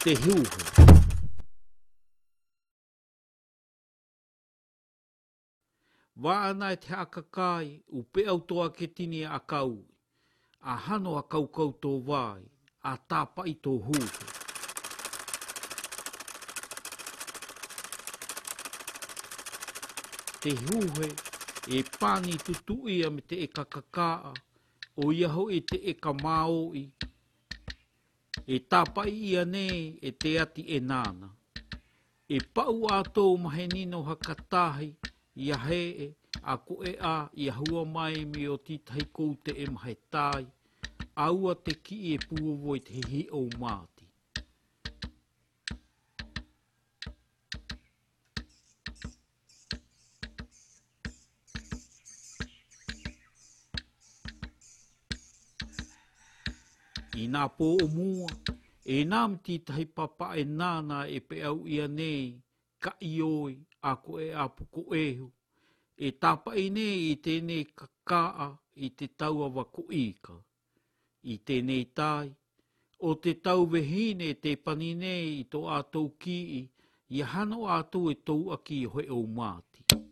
te hiuhe. Wa ana e te akakai, upe au toa ke tini a kau. A hano a kaukau tō wai, a tāpai tō huhe. Te huhe e pani tutuia me te eka kakaa, o iaho e te eka maoi. E tāpai ia nei e te ati e nāna. E pau ātou mahenino hakatahi, ia hee, a ko e a, ia hua mai me o titahi kou te e mahetai, aua te ki e puovoi te hi o māti. I nā pō o mua, e nām titahi papa e nāna e pe au ia nei, ka ioi, a ko e a puko ehu, e tāpai nei i tēnei kakaa i te taua wako ika. I tēnei tai, o te tau wehine te pani nei i tō ātou ki i hano ātou e tau aki i hoe o māti.